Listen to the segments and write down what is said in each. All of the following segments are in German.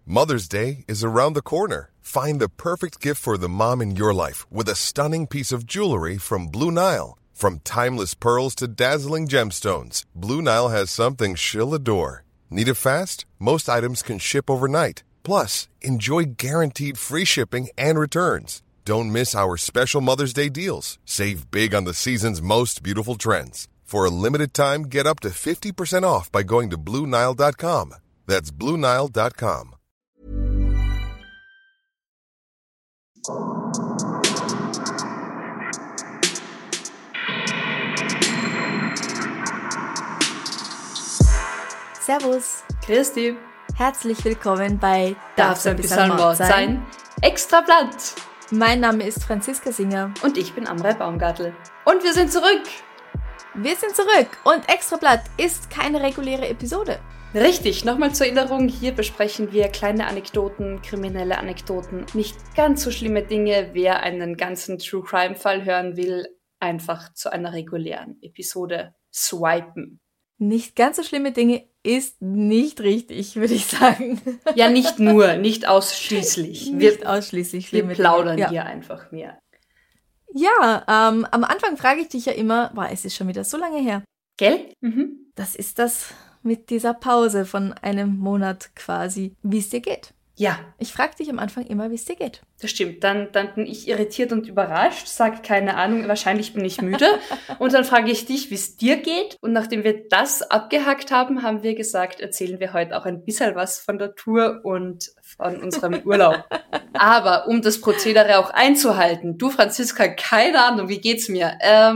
Mother's Day is around the corner. Find the perfect gift for the mom in your life with a stunning piece of jewelry from Blue Nile. From timeless pearls to dazzling gemstones, Blue Nile has something she'll adore. Need it fast? Most items can ship overnight. Plus, enjoy guaranteed free shipping and returns. Don't miss our special Mother's Day deals. Save big on the season's most beautiful trends. For a limited time, get up to 50% off by going to BlueNile.com. That's BlueNile.com. Servus. Christi. Herzlich willkommen bei Darf's ein bisschen Mord sein? Extra Blatt. Mein Name ist Franziska Singer. Und ich bin Amrei Baumgartl. Und wir sind zurück. Wir sind zurück und Extrablatt ist keine reguläre Episode. Richtig, nochmal zur Erinnerung, hier besprechen wir kleine Anekdoten, kriminelle Anekdoten, nicht ganz so schlimme Dinge. Wer einen ganzen True Crime Fall hören will, einfach zu einer regulären Episode swipen. Nicht ganz so schlimme Dinge ist nicht richtig, würde ich sagen. Ja, nicht nur, nicht ausschließlich. Nicht ausschließlich schlimme Dinge. Wir plaudern Dinge. hier einfach mehr. Ja, am Anfang frage ich dich ja immer, es ist schon wieder so lange her. Gell? Das ist das mit dieser Pause von einem Monat quasi, wie es dir geht. Ja. Ich frage dich am Anfang immer, wie es dir geht. Das stimmt. Dann bin ich irritiert und überrascht, sage keine Ahnung, wahrscheinlich bin ich müde. Und dann frage ich dich, wie es dir geht. Und nachdem wir das abgehakt haben, haben wir gesagt, erzählen wir heute auch ein bisschen was von der Tour und von unserem Urlaub. Aber um das Prozedere auch einzuhalten, du Franziska, keine Ahnung, wie geht's mir?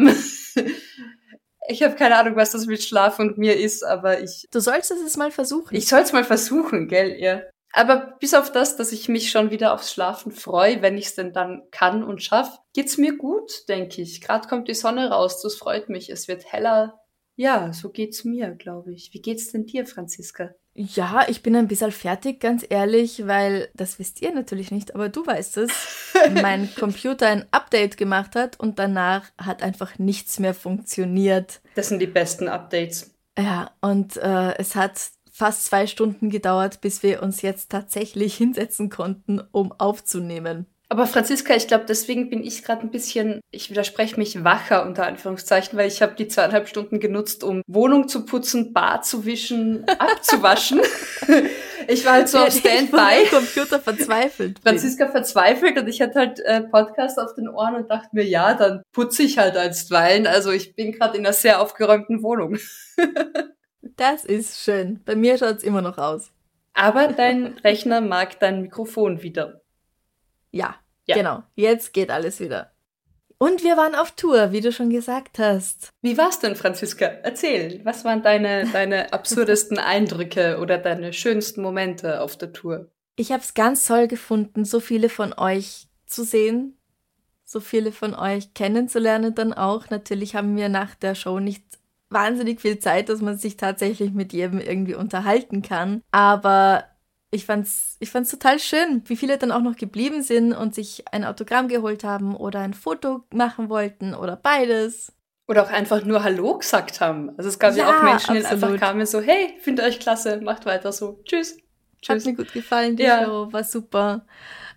Ich habe keine Ahnung, was das mit Schlaf und mir ist, aber Du sollst es jetzt mal versuchen. Ich soll es mal versuchen, gell, ja. Aber bis auf das, dass ich mich schon wieder aufs Schlafen freue, wenn ich es denn dann kann und schaffe, geht's mir gut, denke ich. Gerade kommt die Sonne raus, das freut mich. Es wird heller. Ja, so geht's mir, glaube ich. Wie geht's denn dir, Franziska? Ja, ich bin ein bisschen fertig, ganz ehrlich, weil, das wisst ihr natürlich nicht, aber du weißt es, mein Computer ein Update gemacht hat und danach hat einfach nichts mehr funktioniert. Das sind die besten Updates. Ja, und es hat fast 2 Stunden gedauert, bis wir uns jetzt tatsächlich hinsetzen konnten, um aufzunehmen. Aber Franziska, ich glaube, deswegen bin ich gerade ein bisschen, ich widerspreche mich, wacher unter Anführungszeichen, weil ich habe die 2,5 Stunden genutzt, um Wohnung zu putzen, Bad zu wischen, abzuwaschen. Ich war halt so auf Standby. Ich von Computer verzweifelt. Franziska verzweifelt und ich hatte halt Podcast auf den Ohren und dachte mir, ja, dann putze ich halt einstweilen. Also ich bin gerade in einer sehr aufgeräumten Wohnung. Das ist schön. Bei mir schaut's immer noch aus. Aber dein Rechner mag dein Mikrofon wieder. Ja, genau. Jetzt geht alles wieder. Und wir waren auf Tour, wie du schon gesagt hast. Wie war's denn, Franziska? Erzähl, was waren deine absurdesten Eindrücke oder deine schönsten Momente auf der Tour? Ich habe es ganz toll gefunden, so viele von euch zu sehen, so viele von euch kennenzulernen dann auch. Natürlich haben wir nach der Show nicht wahnsinnig viel Zeit, dass man sich tatsächlich mit jedem irgendwie unterhalten kann. Aber ich fand's total schön, wie viele dann auch noch geblieben sind und sich ein Autogramm geholt haben oder ein Foto machen wollten oder beides. Oder auch einfach nur Hallo gesagt haben. Also es gab ja auch Menschen, die einfach kamen so, hey, finde euch klasse, macht weiter so. Tschüss. Hat mir gut gefallen, die Show, war super.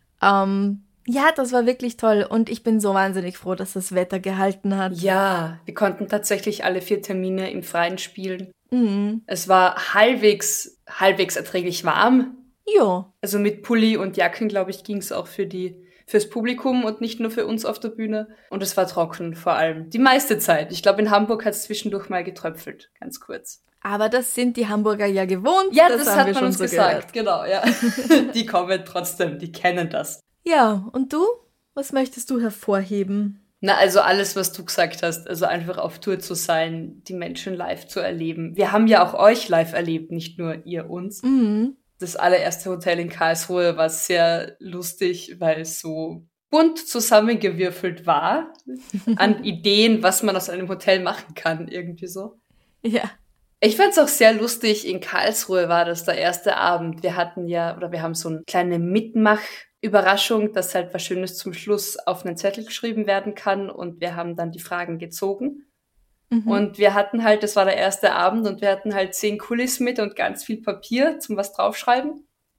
Ja, das war wirklich toll und ich bin so wahnsinnig froh, dass das Wetter gehalten hat. Ja, wir konnten tatsächlich alle 4 Termine im Freien spielen. Mhm. Es war halbwegs erträglich warm. Jo. Also mit Pulli und Jacken, glaube ich, ging es auch fürs Publikum und nicht nur für uns auf der Bühne. Und es war trocken vor allem. Die meiste Zeit. Ich glaube, in Hamburg hat es zwischendurch mal getröpfelt, ganz kurz. Aber das sind die Hamburger ja gewohnt. Ja, das haben hat wir man schon uns so gesagt, gehört. genau, ja. Die kommen trotzdem, die kennen das. Ja, und du? Was möchtest du hervorheben? Na, also alles, was du gesagt hast, also einfach auf Tour zu sein, die Menschen live zu erleben. Wir haben ja auch euch live erlebt, nicht nur ihr uns. Mhm. Das allererste Hotel in Karlsruhe war sehr lustig, weil es so bunt zusammengewürfelt war an Ideen, was man aus einem Hotel machen kann, irgendwie so. Ja. Ich fand's auch sehr lustig, in Karlsruhe war das der erste Abend. Wir haben so eine kleine Mitmach-Überraschung, dass halt was Schönes zum Schluss auf einen Zettel geschrieben werden kann und wir haben dann die Fragen gezogen. Mhm. Und wir hatten halt, das war der erste Abend und wir hatten halt 10 Kulis mit und ganz viel Papier zum was draufschreiben.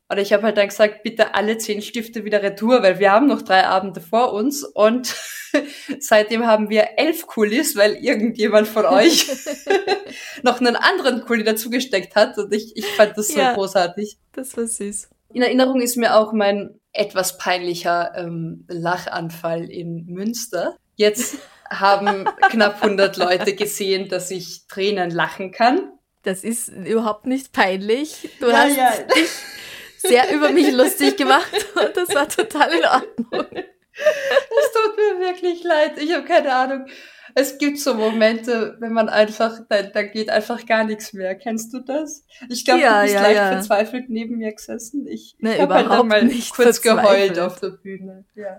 Und ich habe halt dann gesagt, bitte alle 10 Stifte wieder retour, weil wir haben noch 3 Abende vor uns und seitdem haben wir 11 Kulis, weil irgendjemand von euch noch einen anderen Kuli dazugesteckt hat und ich fand das so großartig. Das war süß. In Erinnerung ist mir auch mein etwas peinlicher Lachanfall in Münster. Jetzt haben knapp 100 Leute gesehen, dass ich Tränen lachen kann. Das ist überhaupt nicht peinlich. Du hast dich sehr über mich lustig gemacht und das war total in Ordnung. Es tut mir wirklich leid. Ich habe keine Ahnung. Es gibt so Momente, wenn man einfach, da geht einfach gar nichts mehr. Kennst du das? Ich glaube, du bist leicht verzweifelt neben mir gesessen. Ich habe halt dann mal kurz geheult auf der Bühne. Ja.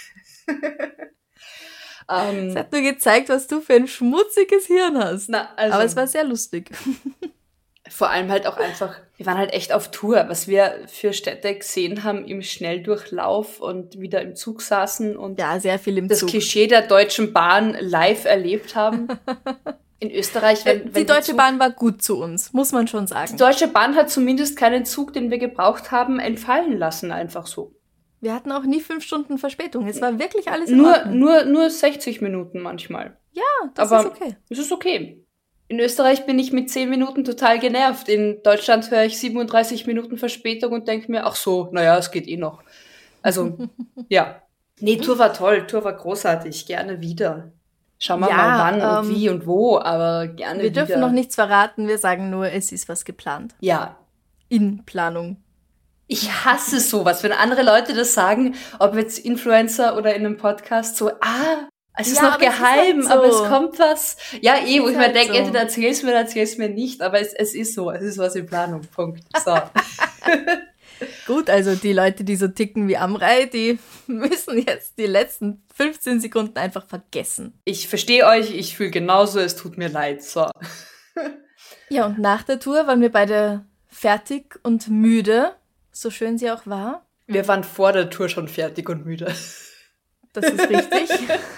Es hat nur gezeigt, was du für ein schmutziges Hirn hast. Aber es war sehr lustig. Vor allem halt auch einfach, wir waren halt echt auf Tour, was wir für Städte gesehen haben im Schnelldurchlauf und wieder im Zug saßen und sehr viel im das Zug. Klischee der Deutschen Bahn live erlebt haben. In Österreich, wenn die Deutsche Bahn war gut zu uns, muss man schon sagen. Die Deutsche Bahn hat zumindest keinen Zug, den wir gebraucht haben, entfallen lassen, einfach so. Wir hatten auch nie 5 Stunden Verspätung. Es war wirklich alles in Ordnung. Nur 60 Minuten manchmal. Ja, das ist okay. Das ist okay. In Österreich bin ich mit 10 Minuten total genervt. In Deutschland höre ich 37 Minuten Verspätung und denke mir, ach so, naja, es geht eh noch. Also, ja. Nee, Tour war toll, Tour war großartig, gerne wieder. Schauen wir mal wann und wie und wo, aber gerne wieder. Wir dürfen noch nichts verraten, wir sagen nur, es ist was geplant. Ja. In Planung. Ich hasse sowas, wenn andere Leute das sagen, ob jetzt Influencer oder in einem Podcast, so, es ist noch geheim, aber es kommt was. Ja, wo ich mir denke, entweder erzähl's mir nicht, aber es ist so, es ist was in Planung, Punkt. So. Gut, also die Leute, die so ticken wie Amrei, die müssen jetzt die letzten 15 Sekunden einfach vergessen. Ich verstehe euch, ich fühle genauso, es tut mir leid, so. Ja, und nach der Tour waren wir beide fertig und müde, so schön sie auch war. Wir waren vor der Tour schon fertig und müde. Das ist richtig.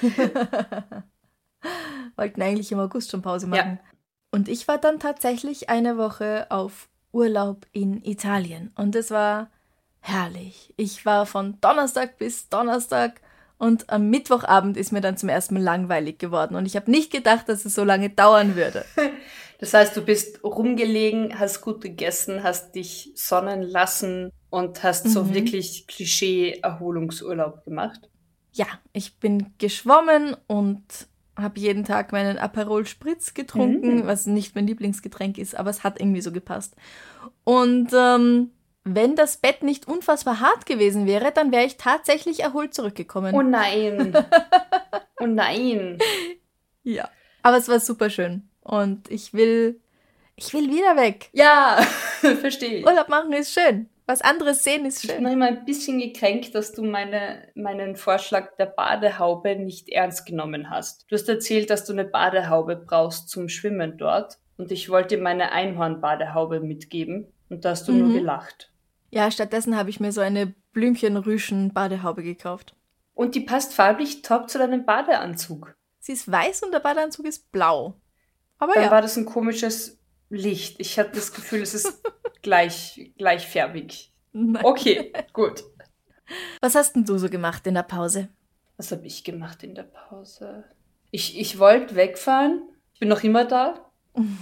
Wollten eigentlich im August schon Pause machen. Ja. Und ich war dann tatsächlich eine Woche auf Urlaub in Italien. Und es war herrlich. Ich war von Donnerstag bis Donnerstag und am Mittwochabend ist mir dann zum ersten Mal langweilig geworden. Und ich habe nicht gedacht, dass es so lange dauern würde. Das heißt, du bist rumgelegen, hast gut gegessen, hast dich sonnen lassen und hast so wirklich Klischee-Erholungsurlaub gemacht. Ja, ich bin geschwommen und habe jeden Tag meinen Aperol Spritz getrunken, was nicht mein Lieblingsgetränk ist, aber es hat irgendwie so gepasst. Und wenn das Bett nicht unfassbar hart gewesen wäre, dann wäre ich tatsächlich erholt zurückgekommen. Oh nein. Oh nein. Ja, aber es war super schön und ich will wieder weg. Ja, verstehe ich. Urlaub machen ist schön. Was anderes sehen ist schön. Ich bin noch immer ein bisschen gekränkt, dass du meinen Vorschlag der Badehaube nicht ernst genommen hast. Du hast erzählt, dass du eine Badehaube brauchst zum Schwimmen dort. Und ich wollte dir meine Einhorn-Badehaube mitgeben. Und da hast du nur gelacht. Ja, stattdessen habe ich mir so eine Blümchenrüschen-Badehaube gekauft. Und die passt farblich top zu deinem Badeanzug. Sie ist weiß und der Badeanzug ist blau. Aber Dann war das ein komisches Licht. Ich hatte das Gefühl, es ist gleichfarbig. Nein. Okay, gut. Was hast denn du so gemacht in der Pause? Was habe ich gemacht in der Pause? Ich wollte wegfahren. Ich bin noch immer da.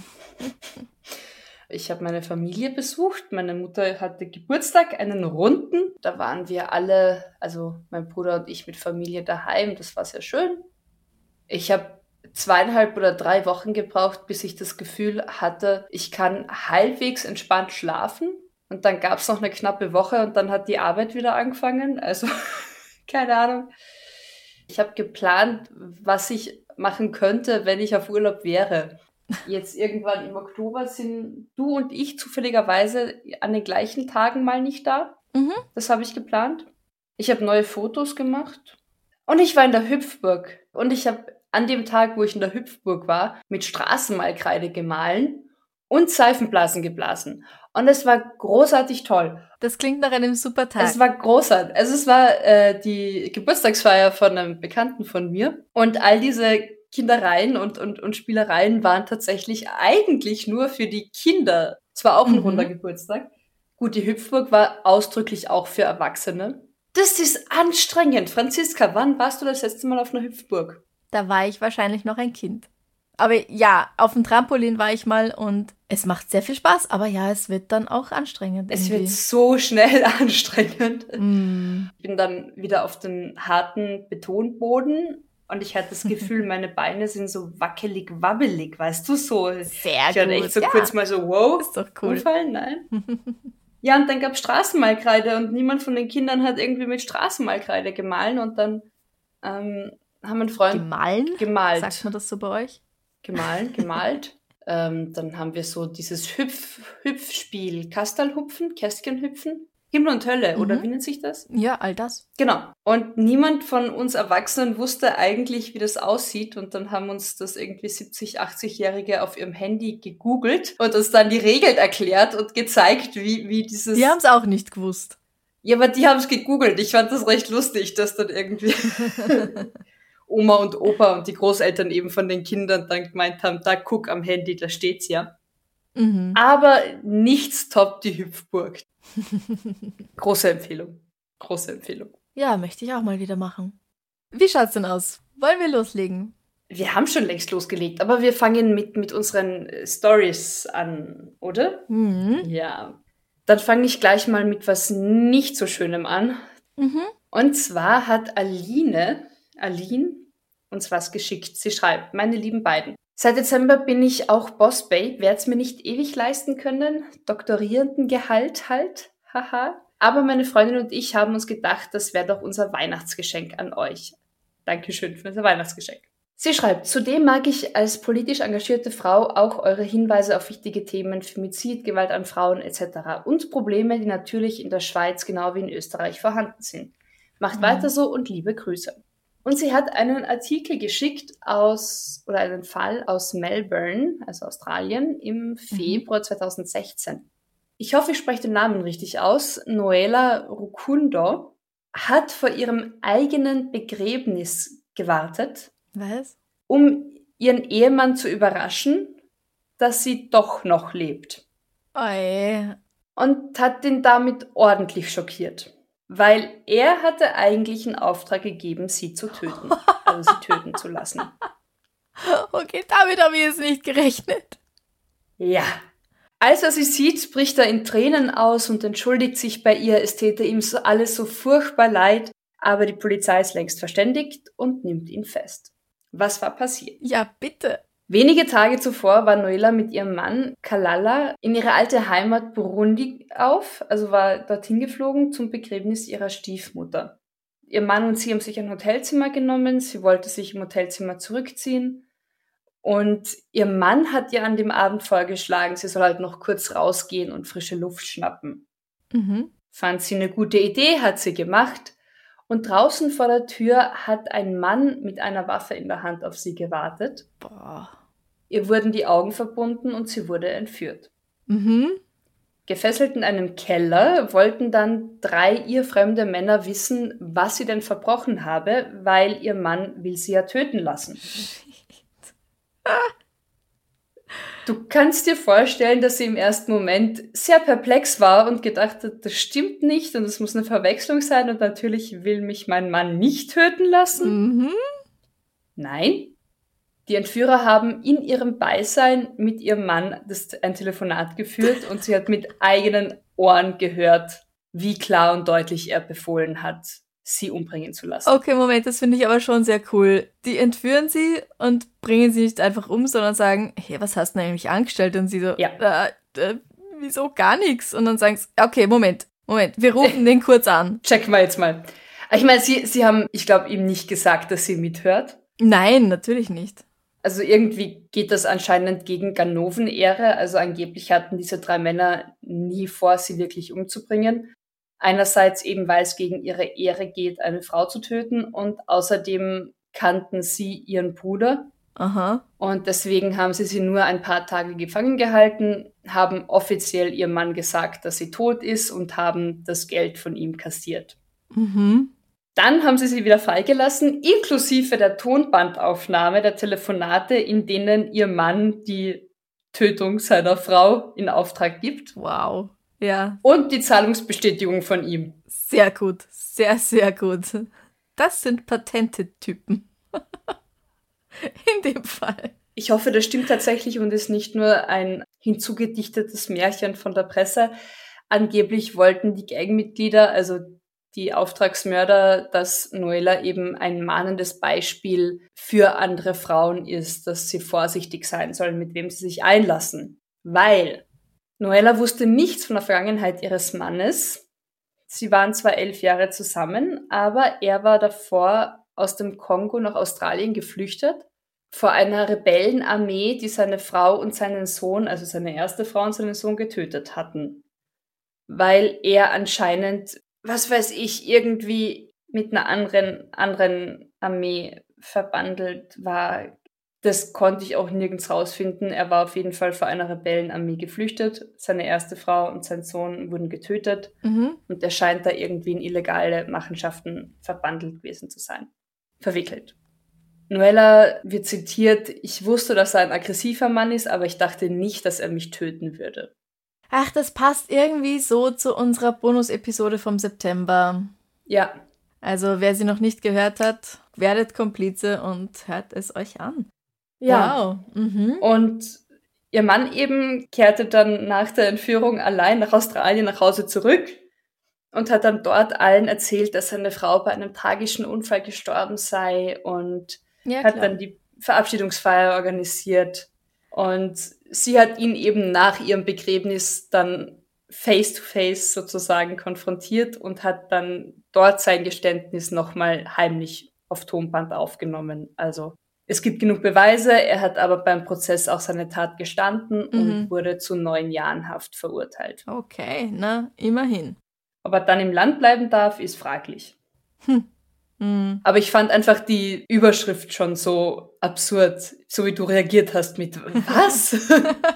Ich habe meine Familie besucht. Meine Mutter hatte Geburtstag, einen runden. Da waren wir alle, also mein Bruder und ich mit Familie daheim. Das war sehr schön. Ich habe 2,5 oder 3 Wochen gebraucht, bis ich das Gefühl hatte, ich kann halbwegs entspannt schlafen. Und dann gab es noch eine knappe Woche und dann hat die Arbeit wieder angefangen. Also, keine Ahnung. Ich habe geplant, was ich machen könnte, wenn ich auf Urlaub wäre. Jetzt irgendwann im Oktober sind du und ich zufälligerweise an den gleichen Tagen mal nicht da. Das habe ich geplant. Ich habe neue Fotos gemacht. Und ich war in der Hüpfburg. Und ich habe an dem Tag, wo ich in der Hüpfburg war, mit Straßenmalkreide gemahlen und Seifenblasen geblasen. Und es war großartig toll. Das klingt nach einem super Tag. Es war großartig. Also es war die Geburtstagsfeier von einem Bekannten von mir. Und all diese Kindereien und Spielereien waren tatsächlich eigentlich nur für die Kinder. Es war auch ein runder Geburtstag. Gut, die Hüpfburg war ausdrücklich auch für Erwachsene. Das ist anstrengend. Franziska, wann warst du das letzte Mal auf einer Hüpfburg? Da war ich wahrscheinlich noch ein Kind. Aber ja, auf dem Trampolin war ich mal und es macht sehr viel Spaß. Aber ja, es wird dann auch anstrengend. Es irgendwie. wird so schnell anstrengend. Mm. Ich bin dann wieder auf den harten Betonboden und ich hatte das Gefühl, meine Beine sind so wackelig, wabbelig, weißt du, so. Sehr Ich hatte gut. echt so ja. kurz mal so, wow, Ist doch cool. umfallen, nein. Ja, und dann gab es Straßenmalkreide und niemand von den Kindern hat irgendwie mit Straßenmalkreide gemahlen und dann haben ein Freund gemalt. Sagt man das so bei euch? Gemalt. Dann haben wir so dieses Hüpfspiel, Kastalhupfen, Kästchenhüpfen, Himmel und Hölle, oder wie nennt sich das? Ja, all das. Genau. Und niemand von uns Erwachsenen wusste eigentlich, wie das aussieht. Und dann haben uns das irgendwie 70-, 80-Jährige auf ihrem Handy gegoogelt und uns dann die Regeln erklärt und gezeigt, wie dieses... Die haben es auch nicht gewusst. Ja, aber die haben es gegoogelt. Ich fand das recht lustig, dass dann irgendwie Oma und Opa und die Großeltern eben von den Kindern dann gemeint haben, da guck am Handy, da steht's ja. Mhm. Aber nichts toppt die Hüpfburg. Große Empfehlung. Große Empfehlung. Ja, möchte ich auch mal wieder machen. Wie schaut's denn aus? Wollen wir loslegen? Wir haben schon längst losgelegt, aber wir fangen mit unseren Stories an, oder? Mhm. Ja. Dann fange ich gleich mal mit was nicht so Schönem an. Mhm. Und zwar hat Aline uns was geschickt. Sie schreibt, meine lieben beiden. Seit Dezember bin ich auch Bossbabe, werde es mir nicht ewig leisten können. Doktorierendengehalt halt, haha. Aber meine Freundin und ich haben uns gedacht, das wäre doch unser Weihnachtsgeschenk an euch. Dankeschön für unser Weihnachtsgeschenk. Sie schreibt, zudem mag ich als politisch engagierte Frau auch eure Hinweise auf wichtige Themen, Femizid, Gewalt an Frauen etc. und Probleme, die natürlich in der Schweiz genau wie in Österreich vorhanden sind. Macht weiter so und liebe Grüße. Und sie hat einen Artikel geschickt einen Fall aus Melbourne, also Australien, im Februar 2016. Ich hoffe, ich spreche den Namen richtig aus. Noela Rukundo hat vor ihrem eigenen Begräbnis gewartet, Was? um ihren Ehemann zu überraschen, dass sie doch noch lebt. Oi. Und hat ihn damit ordentlich schockiert. Weil er hatte eigentlich einen Auftrag gegeben, sie zu töten. Also sie töten zu lassen. Okay, damit habe ich jetzt nicht gerechnet. Ja. Als er sie sieht, bricht er in Tränen aus und entschuldigt sich bei ihr. Es täte ihm alles so furchtbar leid. Aber die Polizei ist längst verständigt und nimmt ihn fest. Was war passiert? Ja, bitte. Wenige Tage zuvor war Noela mit ihrem Mann Kalala in ihre alte Heimat Burundi war dorthin geflogen zum Begräbnis ihrer Stiefmutter. Ihr Mann und sie haben sich ein Hotelzimmer genommen, sie wollte sich im Hotelzimmer zurückziehen und ihr Mann hat ihr an dem Abend vorgeschlagen, sie soll halt noch kurz rausgehen und frische Luft schnappen. Fand sie eine gute Idee, hat sie gemacht und draußen vor der Tür hat ein Mann mit einer Waffe in der Hand auf sie gewartet. Boah. Ihr wurden die Augen verbunden und sie wurde entführt. Gefesselt in einem Keller wollten dann 3 ihr fremde Männer wissen, was sie denn verbrochen habe, weil ihr Mann will sie ja töten lassen. Du kannst dir vorstellen, dass sie im ersten Moment sehr perplex war und gedacht hat, das stimmt nicht und es muss eine Verwechslung sein und natürlich will mich mein Mann nicht töten lassen. Nein. Die Entführer haben in ihrem Beisein mit ihrem Mann ein Telefonat geführt und sie hat mit eigenen Ohren gehört, wie klar und deutlich er befohlen hat, sie umbringen zu lassen. Okay, Moment, das finde ich aber schon sehr cool. Die entführen sie und bringen sie nicht einfach um, sondern sagen, hey, was hast du denn eigentlich angestellt? Und sie so, ja. Wieso gar nichts? Und dann sagen sie, okay, Moment, wir rufen den kurz an. Checken wir jetzt mal. Ich meine, sie haben, ich glaube, ihm nicht gesagt, dass sie mithört. Nein, natürlich nicht. Also irgendwie geht das anscheinend gegen Ganoven-Ehre. Also angeblich hatten diese 3 Männer nie vor, sie wirklich umzubringen. Einerseits eben, weil es gegen ihre Ehre geht, eine Frau zu töten und außerdem kannten sie ihren Bruder. Aha. Und deswegen haben sie nur ein paar Tage gefangen gehalten, haben offiziell ihrem Mann gesagt, dass sie tot ist und haben das Geld von ihm kassiert. Dann haben sie wieder freigelassen, inklusive der Tonbandaufnahme der Telefonate, in denen ihr Mann die Tötung seiner Frau in Auftrag gibt. Wow. Ja. Und die Zahlungsbestätigung von ihm. Sehr gut. Sehr, sehr gut. Das sind patente Typen. In dem Fall. Ich hoffe, das stimmt tatsächlich und ist nicht nur ein hinzugedichtetes Märchen von der Presse. Angeblich wollten die Gangmitglieder, also die Auftragsmörder, dass Noella eben ein mahnendes Beispiel für andere Frauen ist, dass sie vorsichtig sein sollen, mit wem sie sich einlassen. Weil Noella wusste nichts von der Vergangenheit ihres Mannes. Sie waren zwar 11 Jahre zusammen, aber er war davor aus dem Kongo nach Australien geflüchtet, vor einer Rebellenarmee, die seine Frau und seinen Sohn, also seine erste Frau und seinen Sohn getötet hatten. Weil er anscheinend, was weiß ich, irgendwie mit einer anderen Armee verbandelt war. Das konnte ich auch nirgends rausfinden. Er war auf jeden Fall vor einer Rebellenarmee geflüchtet. Seine erste Frau und sein Sohn wurden getötet. Und er scheint da irgendwie in illegale Machenschaften verbandelt gewesen zu sein. Verwickelt. Noella wird zitiert, ich wusste, dass er ein aggressiver Mann ist, aber ich dachte nicht, dass er mich töten würde. Ach, das passt irgendwie so zu unserer Bonus-Episode vom September. Ja. Also, wer sie noch nicht gehört hat, werdet Komplize und hört es euch an. Ja. Wow. Und ihr Mann eben kehrte dann nach der Entführung allein nach Australien nach Hause zurück und hat dann dort allen erzählt, dass seine Frau bei einem tragischen Unfall gestorben sei und hat dann die Verabschiedungsfeier organisiert. Und sie hat ihn eben nach ihrem Begräbnis dann face-to-face sozusagen konfrontiert und hat dann dort sein Geständnis nochmal heimlich auf Tonband aufgenommen. Also es gibt genug Beweise, er hat aber beim Prozess auch seine Tat gestanden und wurde zu 9 Jahren Haft verurteilt. Okay, na, immerhin. Ob er dann im Land bleiben darf, ist fraglich. Aber ich fand einfach die Überschrift schon so absurd, so wie du reagiert hast mit was?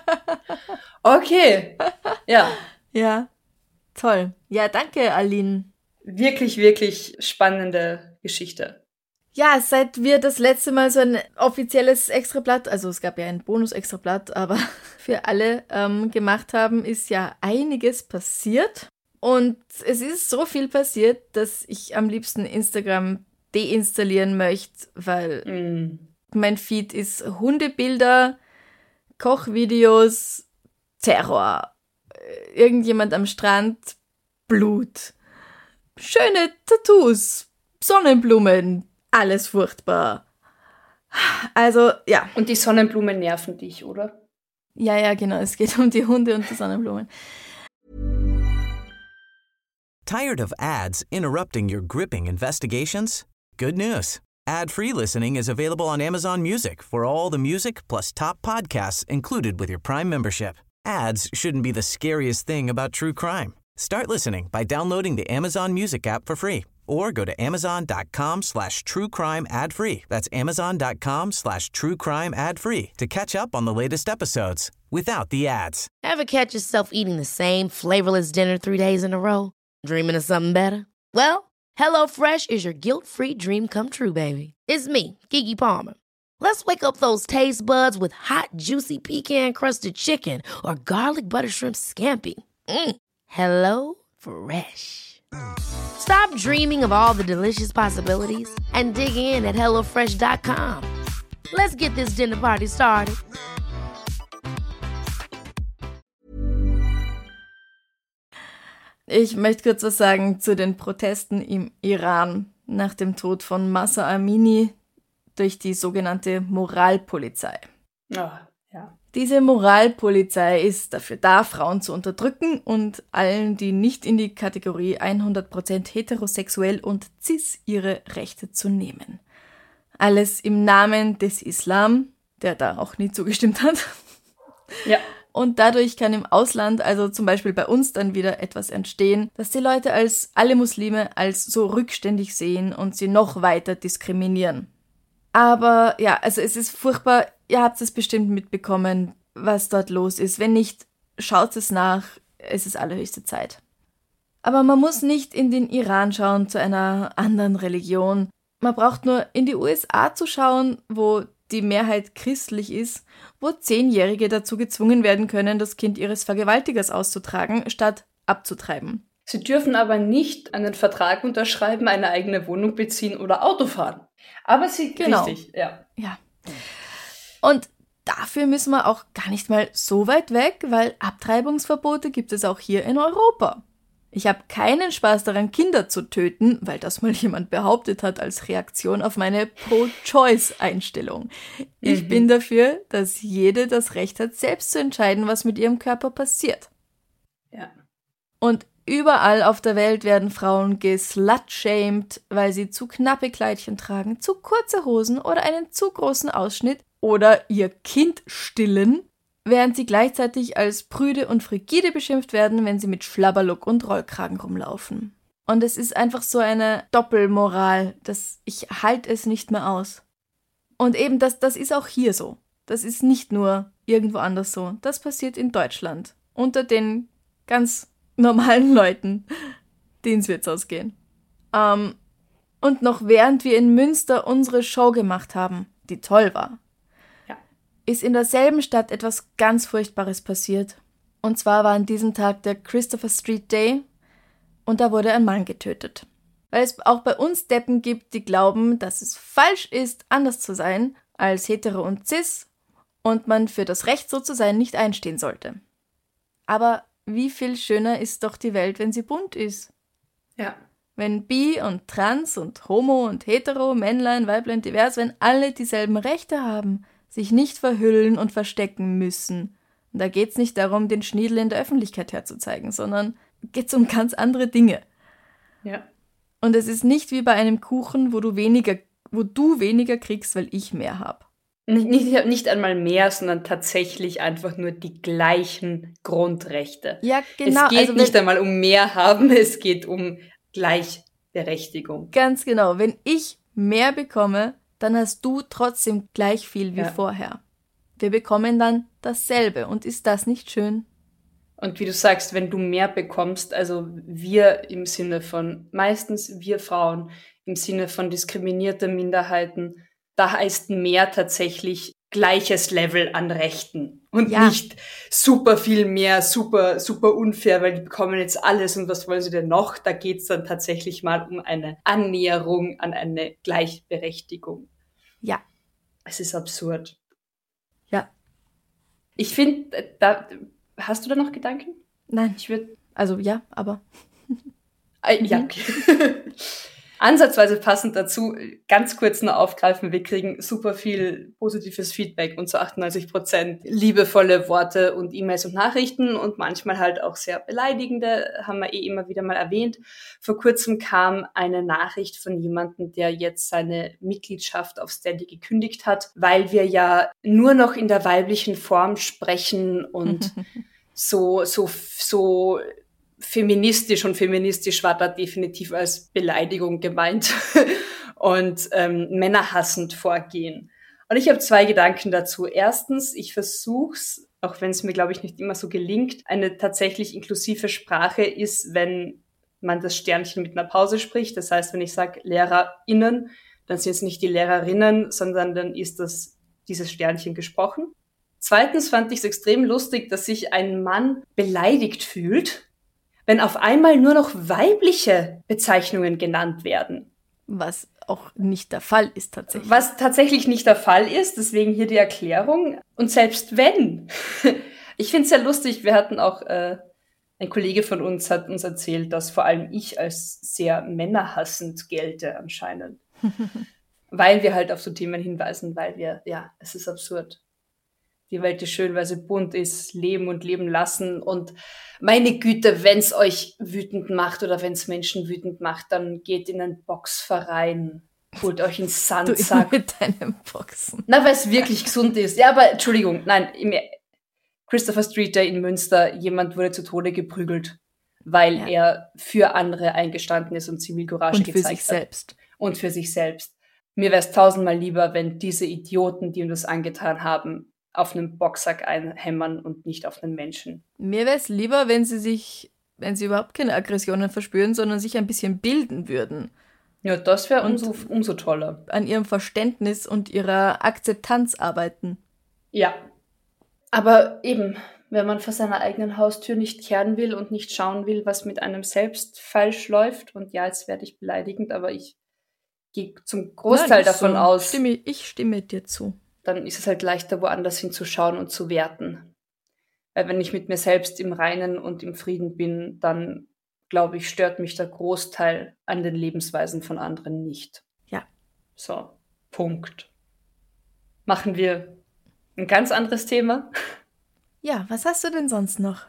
Okay, ja. Ja, toll. Ja, danke, Aline. Wirklich, wirklich spannende Geschichte. Ja, seit wir das letzte Mal so ein offizielles Extrablatt, also es gab ja ein Bonus-Extrablatt, aber für alle gemacht haben, ist ja einiges passiert. Und es ist so viel passiert, dass ich am liebsten Instagram deinstallieren möchte, weil mein Feed ist Hundebilder, Kochvideos, Terror, irgendjemand am Strand, Blut, schöne Tattoos, Sonnenblumen, alles furchtbar. Also, ja. Und die Sonnenblumen nerven dich, oder? Ja, genau, es geht um die Hunde und die Sonnenblumen. Tired of ads interrupting your gripping investigations? Good news. Ad-free listening is available on Amazon Music for all the music plus top podcasts included with your Prime membership. Ads shouldn't be the scariest thing about true crime. Start listening by downloading the Amazon Music app for free or go to amazon.com/truecrime ad-free. That's amazon.com/truecrime ad-free to catch up on the latest episodes without the ads. Ever catch yourself eating the same flavorless dinner 3 days in a row? Dreaming of something better? Well, HelloFresh is your guilt-free dream come true, baby. It's me, Keke Palmer. Let's wake up those taste buds with hot, juicy pecan-crusted chicken or garlic butter shrimp scampi. HelloFresh. Stop dreaming of all the delicious possibilities and dig in at HelloFresh.com. Let's get this dinner party started. Ich möchte kurz was sagen zu den Protesten im Iran nach dem Tod von Mahsa Amini durch die sogenannte Moralpolizei. Ja. Diese Moralpolizei ist dafür da, Frauen zu unterdrücken und allen, die nicht in die Kategorie 100% heterosexuell und cis ihre Rechte zu nehmen. Alles im Namen des Islam, der da auch nie zugestimmt hat. Ja. Und dadurch kann im Ausland, also zum Beispiel bei uns, dann wieder etwas entstehen, dass die Leute alle Muslime als so rückständig sehen und sie noch weiter diskriminieren. Aber ja, also es ist furchtbar, ihr habt es bestimmt mitbekommen, was dort los ist. Wenn nicht, schaut es nach, es ist allerhöchste Zeit. Aber man muss nicht in den Iran schauen zu einer anderen Religion. Man braucht nur in die USA zu schauen, wo die Mehrheit christlich ist, wo 10-Jährige dazu gezwungen werden können, das Kind ihres Vergewaltigers auszutragen, statt abzutreiben. Sie dürfen aber nicht einen Vertrag unterschreiben, eine eigene Wohnung beziehen oder Auto fahren. Aber richtig, ja. Ja. Und dafür müssen wir auch gar nicht mal so weit weg, weil Abtreibungsverbote gibt es auch hier in Europa. Ich habe keinen Spaß daran, Kinder zu töten, weil das mal jemand behauptet hat als Reaktion auf meine Pro-Choice-Einstellung. Ich bin dafür, dass jede das Recht hat, selbst zu entscheiden, was mit ihrem Körper passiert. Ja. Und überall auf der Welt werden Frauen geslut-shamed, weil sie zu knappe Kleidchen tragen, zu kurze Hosen oder einen zu großen Ausschnitt oder ihr Kind stillen, während sie gleichzeitig als prüde und frigide beschimpft werden, wenn sie mit Schlabberlook und Rollkragen rumlaufen. Und es ist einfach so eine Doppelmoral, dass ich halte es nicht mehr aus. Und eben, das ist auch hier so. Das ist nicht nur irgendwo anders so. Das passiert in Deutschland. Unter den ganz normalen Leuten, die ins Wirtshaus gehen. Und noch während wir in Münster unsere Show gemacht haben, die toll war, ist in derselben Stadt etwas ganz Furchtbares passiert. Und zwar war an diesem Tag der Christopher Street Day und da wurde ein Mann getötet. Weil es auch bei uns Deppen gibt, die glauben, dass es falsch ist, anders zu sein als hetero und cis und man für das Recht, so zu sein, nicht einstehen sollte. Aber wie viel schöner ist doch die Welt, wenn sie bunt ist. Ja. Wenn bi und trans und homo und hetero, Männlein, Weiblein, divers, wenn alle dieselben Rechte haben, sich nicht verhüllen und verstecken müssen. Und da geht's nicht darum, den Schniedel in der Öffentlichkeit herzuzeigen, sondern geht's um ganz andere Dinge. Ja. Und es ist nicht wie bei einem Kuchen, wo du weniger kriegst, weil ich mehr habe. Nicht einmal mehr, sondern tatsächlich einfach nur die gleichen Grundrechte. Ja, genau. Es geht nicht einmal um mehr haben, es geht um Gleichberechtigung. Ganz genau. Wenn ich mehr bekomme, dann hast du trotzdem gleich viel wie vorher. Wir bekommen dann dasselbe. Und ist das nicht schön? Und wie du sagst, wenn du mehr bekommst, also wir im Sinne von, meistens wir Frauen, im Sinne von diskriminierte Minderheiten, da heißt mehr tatsächlich gleiches Level an Rechten und nicht super viel mehr, super, super unfair, weil die bekommen jetzt alles und was wollen sie denn noch? Da geht's dann tatsächlich mal um eine Annäherung an eine Gleichberechtigung. Ja. Es ist absurd. Ja. Ich finde, hast du da noch Gedanken? Nein. Also ja, aber... Ja, okay. Ansatzweise passend dazu, ganz kurz nur aufgreifen, wir kriegen super viel positives Feedback und zu 98% liebevolle Worte und E-Mails und Nachrichten und manchmal halt auch sehr beleidigende, haben wir immer wieder mal erwähnt. Vor kurzem kam eine Nachricht von jemandem, der jetzt seine Mitgliedschaft auf Steady gekündigt hat, weil wir ja nur noch in der weiblichen Form sprechen und so feministisch war da definitiv als Beleidigung gemeint und männerhassend vorgehen. Und ich habe 2 Gedanken dazu. Erstens, ich versuch's, auch wenn es mir, glaube ich, nicht immer so gelingt, eine tatsächlich inklusive Sprache ist, wenn man das Sternchen mit einer Pause spricht. Das heißt, wenn ich sage LehrerInnen, dann sind es nicht die Lehrerinnen, sondern dann ist das dieses Sternchen gesprochen. Zweitens fand ich es extrem lustig, dass sich ein Mann beleidigt fühlt, wenn auf einmal nur noch weibliche Bezeichnungen genannt werden. Was auch nicht der Fall ist tatsächlich. Was tatsächlich nicht der Fall ist, deswegen hier die Erklärung. Und selbst wenn. Ich finde es sehr lustig, wir hatten auch, ein Kollege von uns hat uns erzählt, dass vor allem ich als sehr männerhassend gelte anscheinend. Weil wir halt auf so Themen hinweisen, weil es ist absurd. Die Welt ist schön, weil sie bunt ist, leben und leben lassen. Und meine Güte, wenn es euch wütend macht oder wenn es Menschen wütend macht, dann geht in einen Boxverein, holt euch einen Sandsack. Du mit deinem Boxen. Na, weil es wirklich gesund ist. Ja, aber Entschuldigung, nein, Christopher Street Day in Münster, jemand wurde zu Tode geprügelt, weil er für andere eingestanden ist und Zivilcourage gezeigt hat. Und für sich selbst. Und für sich selbst. Mir wäre es 1000-mal lieber, wenn diese Idioten, die ihm das angetan haben, auf einen Boxsack einhämmern und nicht auf einen Menschen. Mir wäre es lieber, wenn sie überhaupt keine Aggressionen verspüren, sondern sich ein bisschen bilden würden. Ja, das wäre umso toller. An ihrem Verständnis und ihrer Akzeptanz arbeiten. Ja. Aber eben, wenn man vor seiner eigenen Haustür nicht kehren will und nicht schauen will, was mit einem selbst falsch läuft. Und ja, jetzt werde ich beleidigend, aber ich gehe zum Großteil davon aus. Ich stimme dir zu. Dann ist es halt leichter, woanders hinzuschauen und zu werten. Weil wenn ich mit mir selbst im Reinen und im Frieden bin, dann, glaube ich, stört mich der Großteil an den Lebensweisen von anderen nicht. Ja. So, Punkt. Machen wir ein ganz anderes Thema. Ja, was hast du denn sonst noch?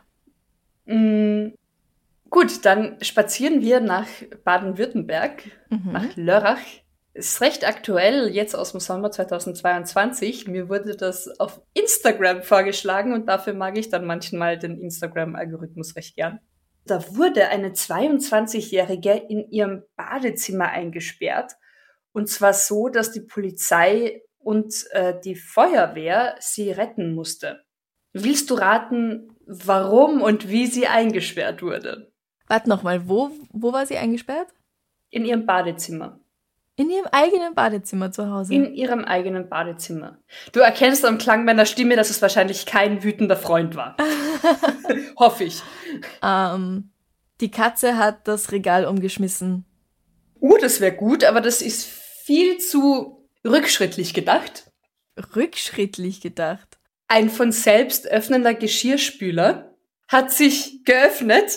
Gut, dann spazieren wir nach Baden-Württemberg, nach Lörrach. Ist recht aktuell, jetzt aus dem Sommer 2022. Mir wurde das auf Instagram vorgeschlagen und dafür mag ich dann manchmal den Instagram-Algorithmus recht gern. Da wurde eine 22-Jährige in ihrem Badezimmer eingesperrt. Und zwar so, dass die Polizei und die Feuerwehr sie retten musste. Willst du raten, warum und wie sie eingesperrt wurde? Warte nochmal, wo war sie eingesperrt? In ihrem Badezimmer. In ihrem eigenen Badezimmer zu Hause? In ihrem eigenen Badezimmer. Du erkennst am Klang meiner Stimme, dass es wahrscheinlich kein wütender Freund war. Hoffe ich. Die Katze hat das Regal umgeschmissen. Das wäre gut, aber das ist viel zu rückschrittlich gedacht. Rückschrittlich gedacht? Ein von selbst öffnender Geschirrspüler hat sich geöffnet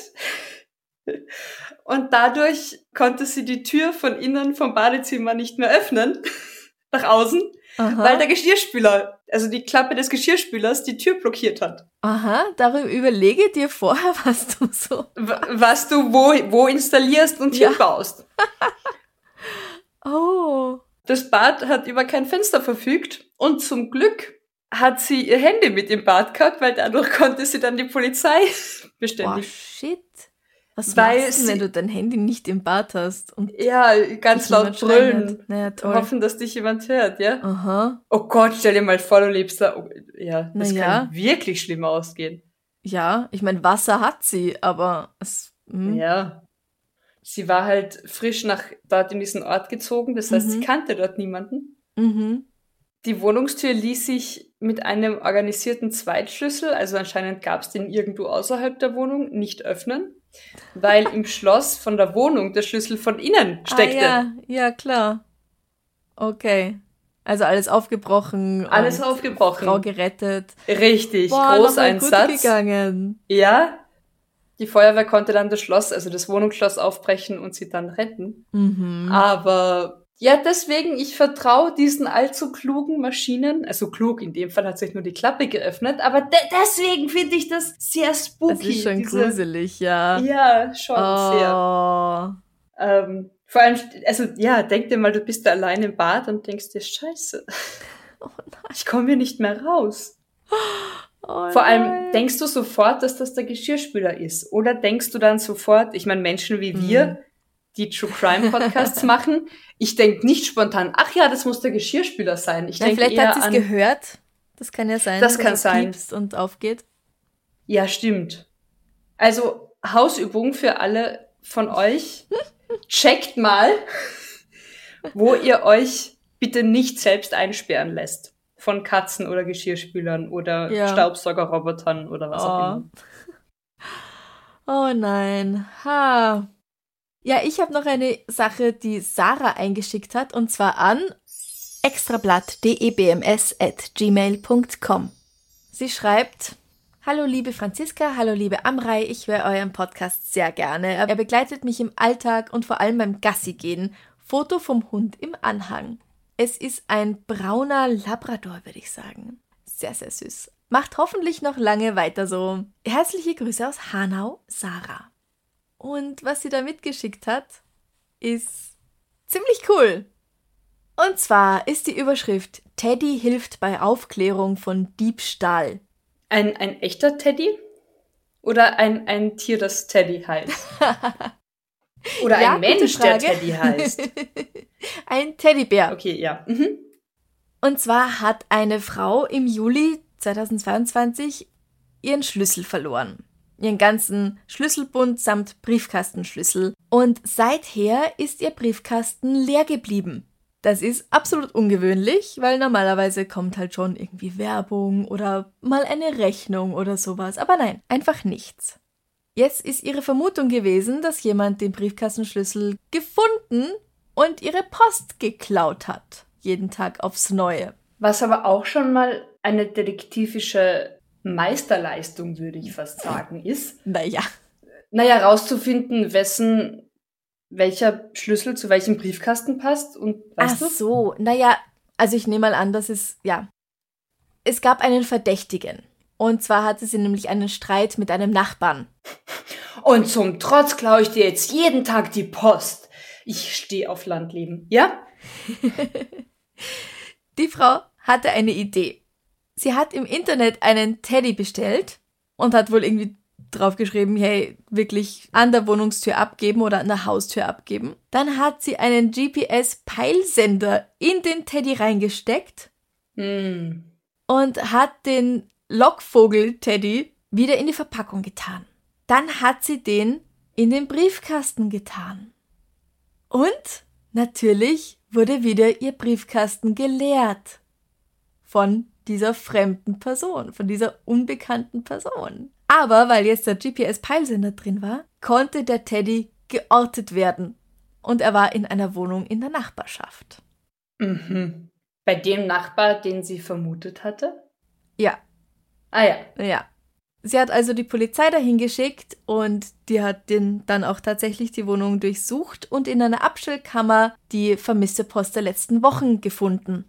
und dadurch konnte sie die Tür von innen vom Badezimmer nicht mehr öffnen, nach außen, weil der Geschirrspüler, also die Klappe des Geschirrspülers, die Tür blockiert hat. Aha, darüber überlege dir vorher, was du so... Was du wo installierst und hinbaust. Oh. Das Bad hat über kein Fenster verfügt und zum Glück hat sie ihr Handy mit im Bad gehabt, weil dadurch konnte sie dann die Polizei beständigen. Oh, shit. Was machst du, wenn du dein Handy nicht im Bad hast? Und ja, ganz laut brüllen. Naja, toll. Hoffen, dass dich jemand hört, ja? Aha. Oh Gott, stell dir mal vor, du lebst da. Oh, ja, das kann wirklich schlimm ausgehen. Ja, ich meine, Wasser hat sie, aber es... Ja. Sie war halt frisch nach dort in diesen Ort gezogen, das heißt, sie kannte dort niemanden. Die Wohnungstür ließ sich mit einem organisierten Zweitschlüssel, also anscheinend gab es den irgendwo außerhalb der Wohnung, nicht öffnen, weil im Schloss von der Wohnung der Schlüssel von innen steckte. Ja, klar. Okay. Also alles aufgebrochen. Alles aufgebrochen. Frau gerettet. Richtig, Boah, Großeinsatz. Gut gegangen. Ja. Die Feuerwehr konnte dann das Schloss, also das Wohnungsschloss aufbrechen und sie dann retten. Aber ja, deswegen, ich vertraue diesen allzu klugen Maschinen. Also klug, in dem Fall hat sich nur die Klappe geöffnet. Aber deswegen finde ich das sehr spooky. Das ist schon gruselig, ja. Ja, schon sehr. Vor allem, also ja, denk dir mal, du bist da allein im Bad und denkst dir, scheiße, ich komme hier nicht mehr raus. Vor allem, denkst du sofort, dass das der Geschirrspüler ist? Oder denkst du dann sofort, ich meine, Menschen wie wir, die True Crime Podcasts machen, ich denke nicht spontan, ach ja, das muss der Geschirrspüler sein. Ich denke vielleicht eher hat sie es gehört. Das kann ja sein, das kann es sein. piepst und aufgeht. Ja, stimmt. Also, Hausübung für alle von euch. Checkt mal, wo ihr euch bitte nicht selbst einsperren lässt. Von Katzen oder Geschirrspülern oder Staubsaugerrobotern oder was auch immer. Oh nein. Ha. Ja, ich habe noch eine Sache, die Sarah eingeschickt hat, und zwar an extrablatt.debms@gmail.com. Sie schreibt: Hallo liebe Franziska, hallo liebe Amrei, ich höre euren Podcast sehr gerne. Er begleitet mich im Alltag und vor allem beim Gassi-Gehen. Foto vom Hund im Anhang. Es ist ein brauner Labrador, würde ich sagen. Sehr, sehr süß. Macht hoffentlich noch lange weiter so. Herzliche Grüße aus Hanau, Sarah. Und was sie da mitgeschickt hat, ist ziemlich cool. Und zwar ist die Überschrift: Teddy hilft bei Aufklärung von Diebstahl. Ein echter Teddy? Oder ein Tier, das Teddy heißt? Oder ein Mensch, der Teddy heißt? Ein Teddybär. Okay, ja. Und zwar hat eine Frau im Juli 2022 ihren Schlüssel verloren. Ihren ganzen Schlüsselbund samt Briefkastenschlüssel. Und seither ist ihr Briefkasten leer geblieben. Das ist absolut ungewöhnlich, weil normalerweise kommt halt schon irgendwie Werbung oder mal eine Rechnung oder sowas. Aber nein, einfach nichts. Jetzt ist ihre Vermutung gewesen, dass jemand den Briefkastenschlüssel gefunden und ihre Post geklaut hat. Jeden Tag aufs Neue. Was aber auch schon mal eine detektivische Meisterleistung, würde ich fast sagen, ist. Naja, Rauszufinden, welcher Schlüssel zu welchem Briefkasten passt und weißt du? ach so, naja, also ich nehme mal an, dass es gab einen Verdächtigen. Und zwar hatte sie nämlich einen Streit mit einem Nachbarn. Und zum Trotz klaue ich dir jetzt jeden Tag die Post. Ich stehe auf Landleben, ja? Die Frau hatte eine Idee. Sie hat im Internet einen Teddy bestellt und hat wohl irgendwie draufgeschrieben, hey, wirklich an der Wohnungstür abgeben oder an der Haustür abgeben. Dann hat sie einen GPS-Peilsender in den Teddy reingesteckt und hat den Lockvogel-Teddy wieder in die Verpackung getan. Dann hat sie den in den Briefkasten getan. Und natürlich wurde wieder ihr Briefkasten geleert. Von dieser fremden Person, von dieser unbekannten Person. Aber weil jetzt der GPS-Peilsender drin war, konnte der Teddy geortet werden. Und er war in einer Wohnung in der Nachbarschaft. Mhm. Bei dem Nachbar, den sie vermutet hatte? Ja. Ah ja. Ja. Sie hat also die Polizei dahin geschickt und die hat dann auch tatsächlich die Wohnung durchsucht und in einer Abstellkammer die vermisste Post der letzten Wochen gefunden.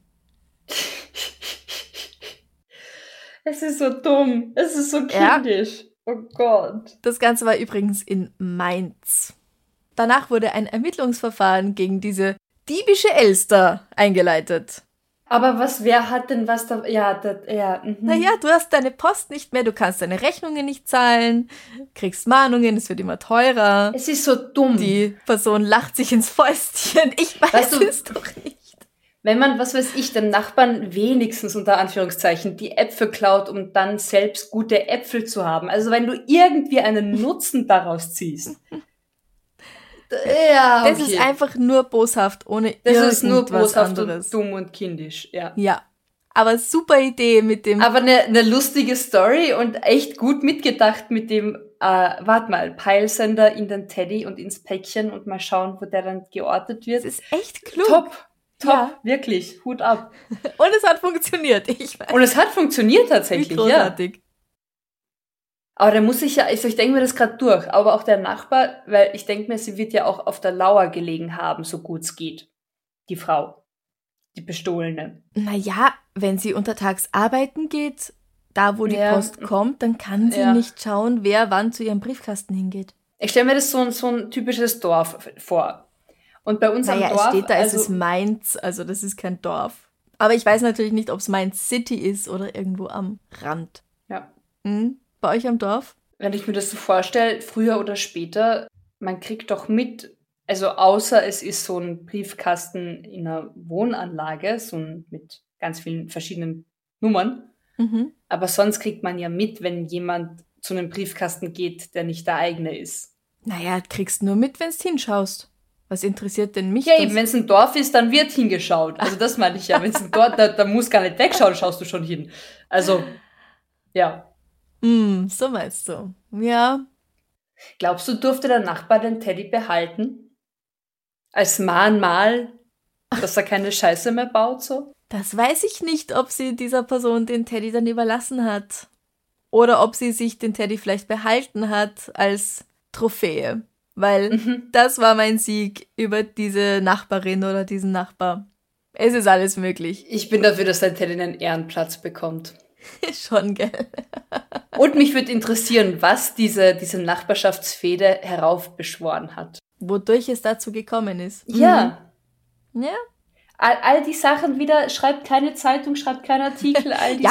Es ist so dumm. Es ist so kindisch. Ja. Oh Gott. Das Ganze war übrigens in Mainz. Danach wurde ein Ermittlungsverfahren gegen diese diebische Elster eingeleitet. Aber wer hat denn was da? Ja. Naja, du hast deine Post nicht mehr, du kannst deine Rechnungen nicht zahlen, kriegst Mahnungen, es wird immer teurer. Es ist so dumm. Die Person lacht sich ins Fäustchen. Ich weiß es doch nicht. Wenn man, was weiß ich, den Nachbarn wenigstens unter Anführungszeichen die Äpfel klaut, um dann selbst gute Äpfel zu haben. Also wenn du irgendwie einen Nutzen daraus ziehst. Ja, okay. Das ist einfach nur boshaft, ohne das irgendwas ist nur boshaft anderes. Und dumm und kindisch, ja. Ja, aber super Idee mit dem... Aber eine lustige Story und echt gut mitgedacht mit dem, Peilsender in den Teddy und ins Päckchen und mal schauen, wo der dann geortet wird. Das ist echt klug. Top, ja. Wirklich, Hut ab. Und es hat funktioniert, ich weiß. Und es hat funktioniert tatsächlich, wie großartig. Ja. Aber da muss ich ich denke mir das gerade durch, aber auch der Nachbar, weil ich denke mir, sie wird ja auch auf der Lauer gelegen haben, so gut es geht. Die Frau, die Bestohlene. Naja, wenn sie untertags arbeiten geht, da wo die Post kommt, dann kann sie nicht schauen, wer wann zu ihrem Briefkasten hingeht. Ich stelle mir das so ein typisches Dorf vor. Und bei uns am Dorf... es steht da, es ist Mainz, also das ist kein Dorf. Aber ich weiß natürlich nicht, ob es Mainz City ist oder irgendwo am Rand. Ja. Bei euch am Dorf? Wenn ich mir das so vorstelle, früher oder später, man kriegt doch mit, also außer es ist so ein Briefkasten in einer Wohnanlage, mit ganz vielen verschiedenen Nummern, aber sonst kriegt man ja mit, wenn jemand zu einem Briefkasten geht, der nicht der eigene ist. Naja, kriegst nur mit, wenn du hinschaust. Was interessiert denn mich? Ja, eben, wenn es ein Dorf ist, dann wird hingeschaut. Also das meine ich ja. Wenn es ein Dorf, da musst gar nicht wegschauen, schaust du schon hin. Also, ja. So meinst du. Ja. Glaubst du, durfte der Nachbar den Teddy behalten? Als Mahnmal, dass er keine Scheiße mehr baut, so? Das weiß ich nicht, ob sie dieser Person den Teddy dann überlassen hat. Oder ob sie sich den Teddy vielleicht behalten hat als Trophäe. Weil das war mein Sieg über diese Nachbarin oder diesen Nachbar. Es ist alles möglich. Ich bin dafür, dass der Teddy einen Ehrenplatz bekommt. Schon, gell? Und mich würde interessieren, was diese Nachbarschaftsfehde heraufbeschworen hat. Wodurch es dazu gekommen ist. Ja. Ja. All die Sachen wieder, schreibt keine Zeitung, schreibt keinen Artikel, all diese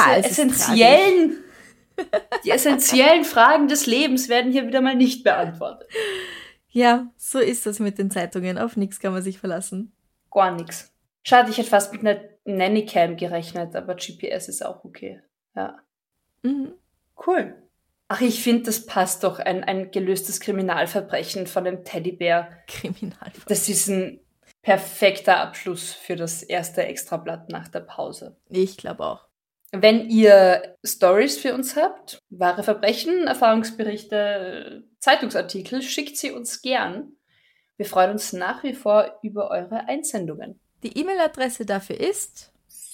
die essentiellen Fragen des Lebens werden hier wieder mal nicht beantwortet. Ja, so ist das mit den Zeitungen. Auf nichts kann man sich verlassen. Gar nichts. Schade, ich hätte fast mit einer Nannycam gerechnet, aber GPS ist auch okay. Ja. Cool. Ach, ich finde, das passt doch. Ein gelöstes Kriminalverbrechen von dem Teddybär. Kriminalverbrechen. Das ist ein perfekter Abschluss für das erste Extrablatt nach der Pause. Ich glaube auch. Wenn ihr Stories für uns habt, wahre Verbrechen, Erfahrungsberichte, Zeitungsartikel, schickt sie uns gern. Wir freuen uns nach wie vor über eure Einsendungen. Die E-Mail-Adresse dafür ist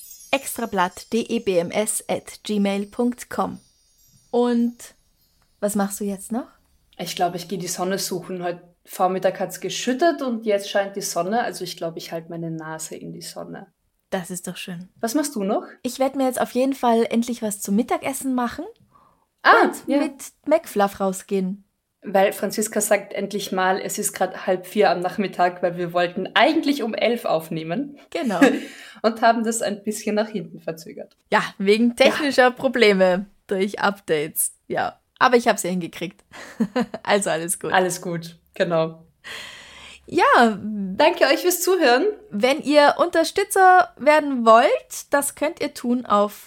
extrablatt.debms@gmail.com. Und was machst du jetzt noch? Ich glaube, ich gehe die Sonne suchen. Heute Vormittag hat es geschüttet und jetzt scheint die Sonne. Also ich glaube, ich halte meine Nase in die Sonne. Das ist doch schön. Was machst du noch? Ich werde mir jetzt auf jeden Fall endlich was zum Mittagessen machen und mit McFluff rausgehen. Weil Franziska sagt endlich mal, es ist gerade 3:30 am Nachmittag, weil wir wollten eigentlich um 11 aufnehmen. Genau. Und haben das ein bisschen nach hinten verzögert. Ja, wegen technischer Probleme durch Updates. Ja, aber ich habe es ja hingekriegt. Also alles gut. Alles gut, genau. Ja, danke euch fürs Zuhören. Wenn ihr Unterstützer werden wollt, das könnt ihr tun auf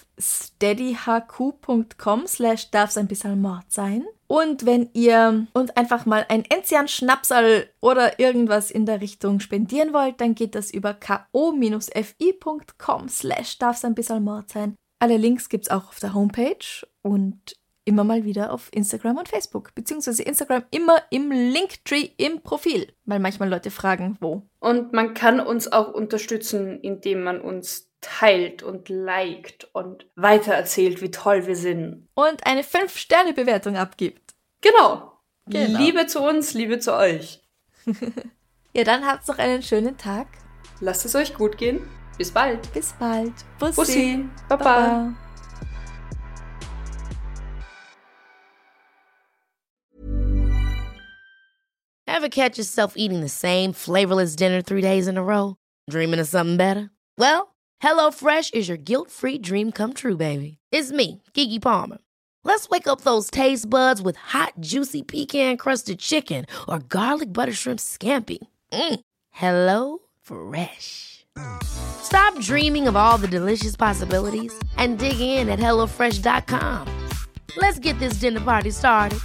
steadyhq.com/darfseinbissalmord sein. Und wenn ihr uns einfach mal ein Enzian-Schnapsal oder irgendwas in der Richtung spendieren wollt, dann geht das über ko-fi.com/darfseinbissalmord sein. Alle Links gibt's auch auf der Homepage und immer mal wieder auf Instagram und Facebook, beziehungsweise Instagram immer im Linktree im Profil, weil manchmal Leute fragen, wo. Und man kann uns auch unterstützen, indem man uns teilt und liked und weitererzählt, wie toll wir sind. Und eine 5-Sterne-Bewertung abgibt. Genau. Liebe zu uns, Liebe zu euch. Ja, dann habt's noch einen schönen Tag. Lasst es euch gut gehen. Bis bald. Bis bald. Bussi. Bussi. Baba. Ever catch yourself eating the same flavorless dinner 3 days in a row? Dreaming of something better? Well, HelloFresh is your guilt-free dream come true, baby. It's me, Keke Palmer. Let's wake up those taste buds with hot, juicy pecan-crusted chicken or garlic butter shrimp scampi. Hello Fresh. Stop dreaming of all the delicious possibilities and dig in at HelloFresh.com. Let's get this dinner party started.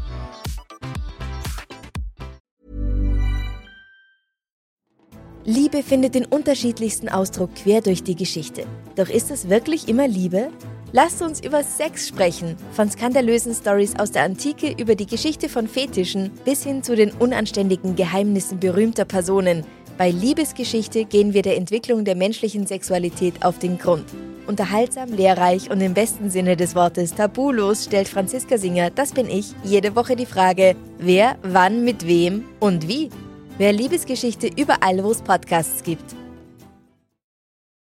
Liebe findet den unterschiedlichsten Ausdruck quer durch die Geschichte. Doch ist es wirklich immer Liebe? Lasst uns über Sex sprechen. Von skandalösen Storys aus der Antike über die Geschichte von Fetischen bis hin zu den unanständigen Geheimnissen berühmter Personen. Bei Liebesgeschichte gehen wir der Entwicklung der menschlichen Sexualität auf den Grund. Unterhaltsam, lehrreich und im besten Sinne des Wortes tabulos stellt Franziska Singer, das bin ich, jede Woche die Frage, wer, wann, mit wem und wie. Wer Liebesgeschichte überall, wo es Podcasts gibt.